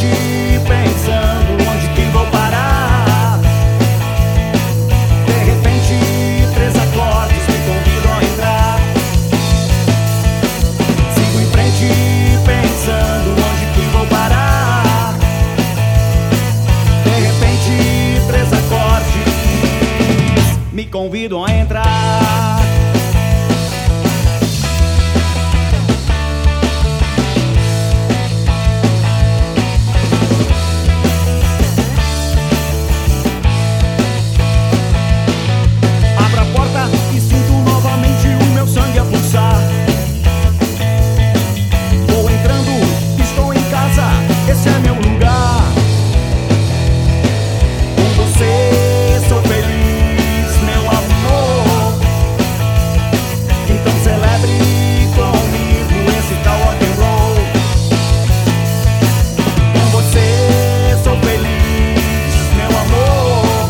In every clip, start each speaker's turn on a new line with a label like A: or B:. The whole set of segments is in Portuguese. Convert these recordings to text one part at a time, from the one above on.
A: pensando onde que vou parar. De repente, 3 acordes me convidam a entrar. Sigo em frente pensando onde que vou parar. De repente, 3 acordes me convidam a entrar. Esse é meu lugar. Com você sou feliz, meu amor. Então celebre comigo esse tal rock and roll. Com você sou feliz, meu amor.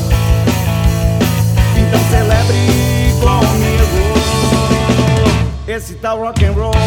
A: Então celebre comigo esse tal rock and roll.